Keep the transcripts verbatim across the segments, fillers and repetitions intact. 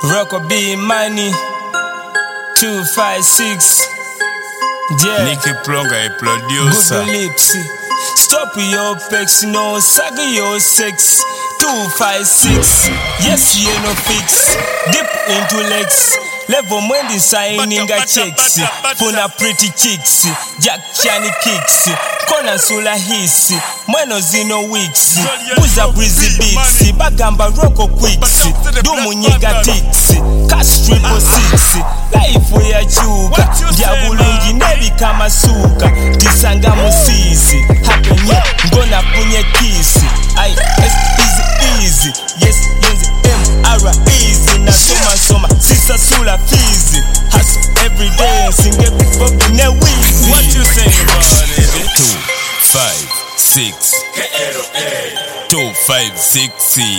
Rocko B Money two five six. Yeah. Nicky Plonga, a producer. Good lips. Stop your pecs, no sag your sex. two five six. Yes, you no fix. Deep into legs. Level mwendi signing a checks. Puna pretty chicks. Jack Chani kicks. Kona sula hisi. Mweno zino weeks. Buza breezy beats. Bagamba Rocko quicks. Dumu nyiga ticks. Cash triple six. Life we a chuka. Diabulungi nebi kama suka. Disanga musisi. Happen ye. Ngona punye kisi. Ay, easy easy. Yes, yenzi M R easy. Na soma soma. Sisa sula fizi. Hustle every day and sing every fucking day wheezy. What you say about it? Two, five, six. Two, five, six.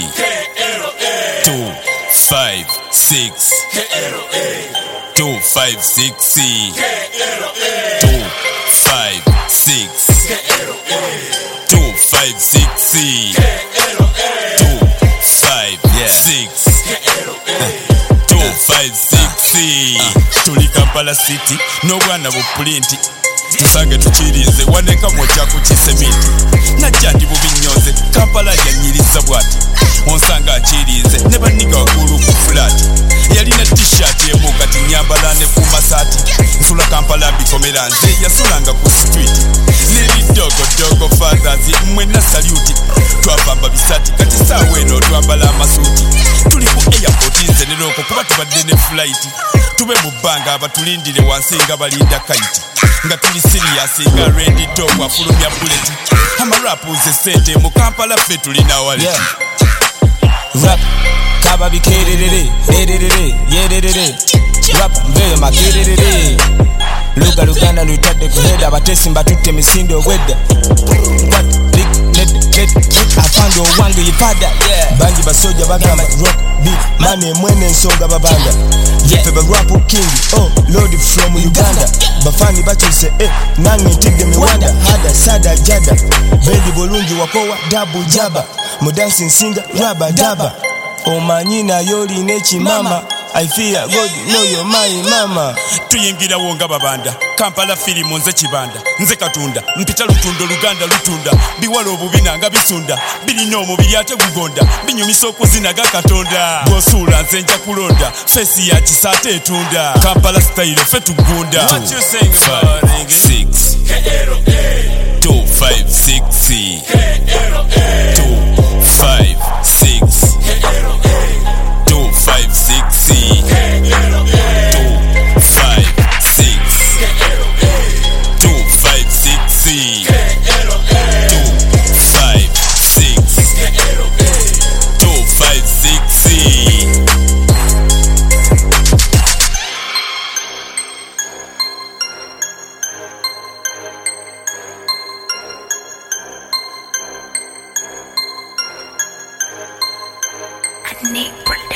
Two, five, six. Two, five, six. Two, five, six. Two, five, six. Two, five, six. Two, five, six. Tuli Kampala City, no bwana bupulinti. Tusange tukirize waneka mocha ku kisemiti. Najandi bubinyonze Kampala yanyirisa bwati. Onsanga akirize ne baniga wakulu ku flat. Yalina t-shirt yemuka tinyambala ne ku masati. Nsula Kampala bikomera nze yasulanga ku street. Lili dogo dogo fathers mwe na salute. Twabamba bisati kati sawe no twambala masuti. Tuli ku airport nze ne Rocko kuba tubadde ne flight. Tube mu banga abatulindire wansinga balinda kite. Nga tuli serious nga ready to wafulumya bullet. Amarapu ze sente mu Kampala fe tulina wale. Yeah. Rap kaba bikerere rerere yerere. Rap mbele makerere. Luga Luganda lutadde kuheda abatesi mbatutte misindo wedda. What big let let let afando wange yipada. Yeah. Bangi basoja bagamba Rocko B Money mwene ensonga babanda. Yeah. Feba rap king oh Lord from Uganda. Bafani bachuse eh nange ntige miwanda hada sada jada. Bendi bolungi wakowa double jaba. Mu dancing singer raba daba. Omanyina yoli nechi mama. I fear God know you're my mama. Tuyingira wonga babanda Kampala filimu nze kibanda nze katunda mpita lutundo Luganda lutunda biwalo obubina nga bisunda bilina omubiri ate gugonda binyumisa okuzinaga Katonda bw'osuula nze nja kulonda fesi ya kisate etunda Kampala style fe tugunda. What you saying about it? Six two five six two five six two five six two five six two five six two five six. Nick